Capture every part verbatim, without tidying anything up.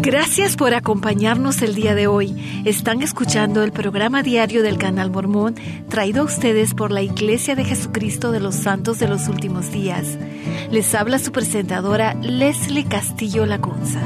Gracias por acompañarnos el día de hoy. Están escuchando el programa diario del Canal Mormón, traído a ustedes por la Iglesia de Jesucristo de los Santos de los Últimos Días. Les habla su presentadora Leslie Castillo Lacunza.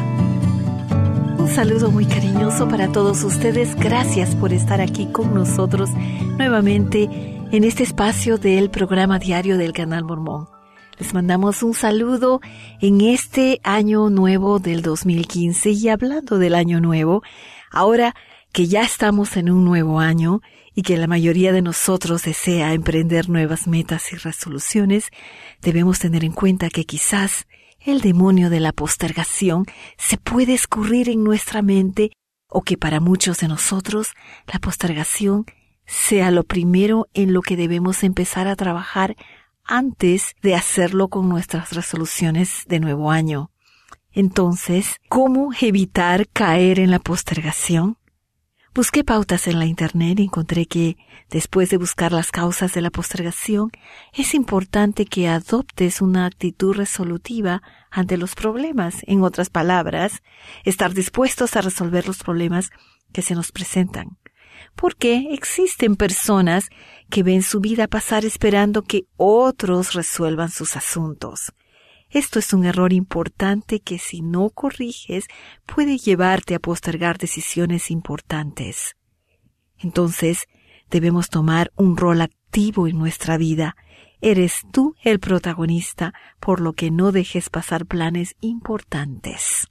Un saludo muy cariñoso para todos ustedes. Gracias por estar aquí con nosotros nuevamente en este espacio del programa diario del Canal Mormón. Les mandamos un saludo en este año nuevo del dos mil quince, y hablando del año nuevo, ahora que ya estamos en un nuevo año y que la mayoría de nosotros desea emprender nuevas metas y resoluciones, debemos tener en cuenta que quizás el demonio de la postergación se puede escurrir en nuestra mente, o que para muchos de nosotros la postergación sea lo primero en lo que debemos empezar a trabajar antes de hacerlo con nuestras resoluciones de nuevo año. Entonces, ¿cómo evitar caer en la postergación? Busqué pautas en la internet y encontré que, después de buscar las causas de la postergación, es importante que adoptes una actitud resolutiva ante los problemas. En otras palabras, estar dispuestos a resolver los problemas que se nos presentan. Porque existen personas que ven su vida pasar esperando que otros resuelvan sus asuntos. Esto es un error importante que, si no corriges, puede llevarte a postergar decisiones importantes. Entonces, debemos tomar un rol activo en nuestra vida. Eres tú el protagonista, por lo que no dejes pasar planes importantes.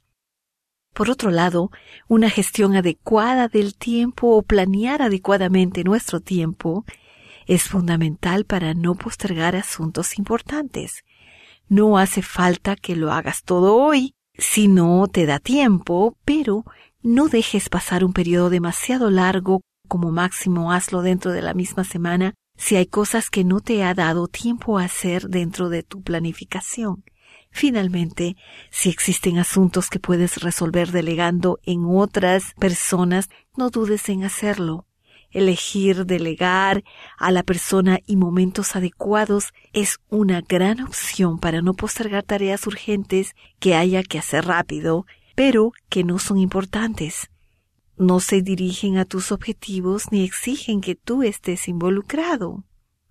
Por otro lado, una gestión adecuada del tiempo o planear adecuadamente nuestro tiempo es fundamental para no postergar asuntos importantes. No hace falta que lo hagas todo hoy, si no te da tiempo, pero no dejes pasar un periodo demasiado largo. Como máximo hazlo dentro de la misma semana si hay cosas que no te ha dado tiempo a hacer dentro de tu planificación. Finalmente, si existen asuntos que puedes resolver delegando en otras personas, no dudes en hacerlo. Elegir delegar a la persona y momentos adecuados es una gran opción para no postergar tareas urgentes que haya que hacer rápido, pero que no son importantes. No se dirigen a tus objetivos ni exigen que tú estés involucrado.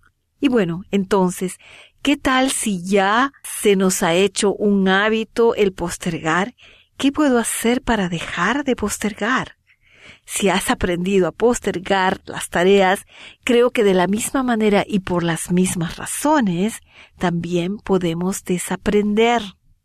Y bueno, entonces, ¿qué tal si ya se nos ha hecho un hábito el postergar? ¿Qué puedo hacer para dejar de postergar? Si has aprendido a postergar las tareas, creo que de la misma manera y por las mismas razones, también podemos desaprender.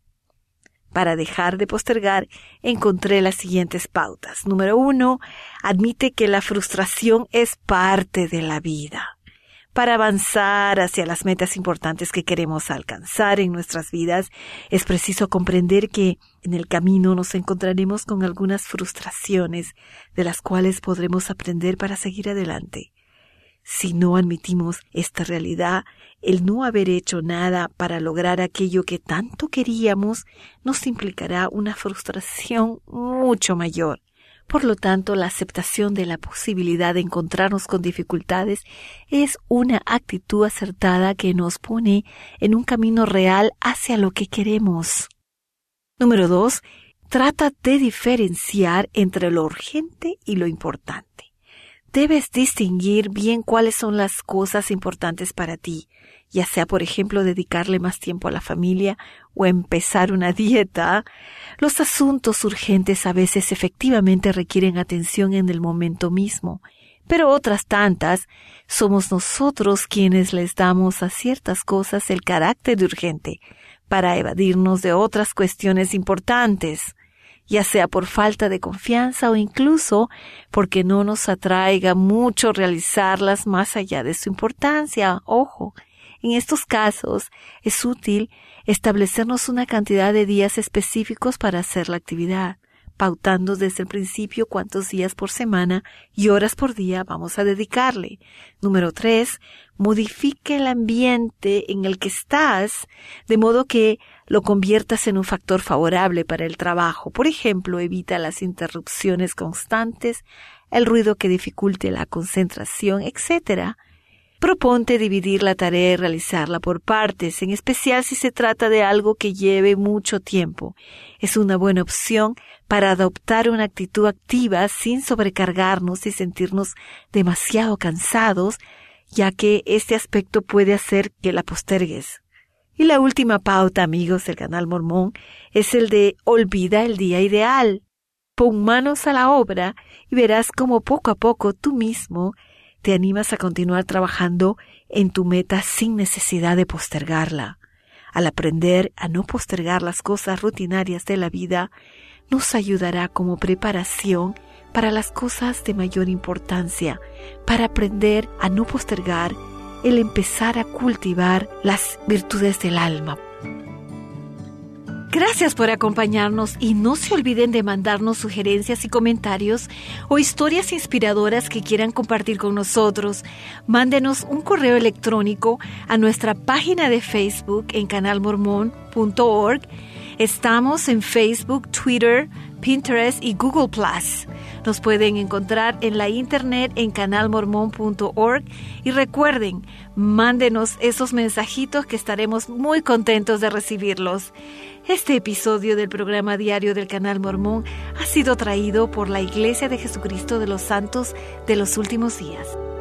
Para dejar de postergar, encontré las siguientes pautas. Número uno, admite que la frustración es parte de la vida. Para avanzar hacia las metas importantes que queremos alcanzar en nuestras vidas, es preciso comprender que en el camino nos encontraremos con algunas frustraciones de las cuales podremos aprender para seguir adelante. Si no admitimos esta realidad, el no haber hecho nada para lograr aquello que tanto queríamos nos implicará una frustración mucho mayor. Por lo tanto, la aceptación de la posibilidad de encontrarnos con dificultades es una actitud acertada que nos pone en un camino real hacia lo que queremos. Número dos, trata de diferenciar entre lo urgente y lo importante. Debes distinguir bien cuáles son las cosas importantes para ti, ya sea, por ejemplo, dedicarle más tiempo a la familia o empezar una dieta. Los asuntos urgentes a veces efectivamente requieren atención en el momento mismo, pero otras tantas somos nosotros quienes les damos a ciertas cosas el carácter de urgente para evadirnos de otras cuestiones importantes, ya sea por falta de confianza o incluso porque no nos atraiga mucho realizarlas más allá de su importancia. Ojo, en estos casos es útil establecernos una cantidad de días específicos para hacer la actividad, pautando desde el principio cuántos días por semana y horas por día vamos a dedicarle. Número tres, modifique el ambiente en el que estás, de modo que lo conviertas en un factor favorable para el trabajo. Por ejemplo, evita las interrupciones constantes, el ruido que dificulte la concentración, etcétera. Proponte dividir la tarea y realizarla por partes, en especial si se trata de algo que lleve mucho tiempo. Es una buena opción para adoptar una actitud activa sin sobrecargarnos y sentirnos demasiado cansados, ya que este aspecto puede hacer que la postergues. Y la última pauta, amigos del Canal Mormón, es el de olvida el día ideal. Pon manos a la obra y verás cómo poco a poco tú mismo te animas a continuar trabajando en tu meta sin necesidad de postergarla. Al aprender a no postergar las cosas rutinarias de la vida, nos ayudará como preparación para las cosas de mayor importancia, para aprender a no postergar el empezar a cultivar las virtudes del alma. Gracias por acompañarnos y no se olviden de mandarnos sugerencias y comentarios o historias inspiradoras que quieran compartir con nosotros. Mándenos un correo electrónico a nuestra página de Facebook en canal mormón punto org. Estamos en Facebook, Twitter, Pinterest y Google plus. Nos pueden encontrar en la internet en canal mormón punto org y recuerden, mándenos esos mensajitos que estaremos muy contentos de recibirlos. Este episodio del programa diario del Canal Mormón ha sido traído por la Iglesia de Jesucristo de los Santos de los Últimos Días.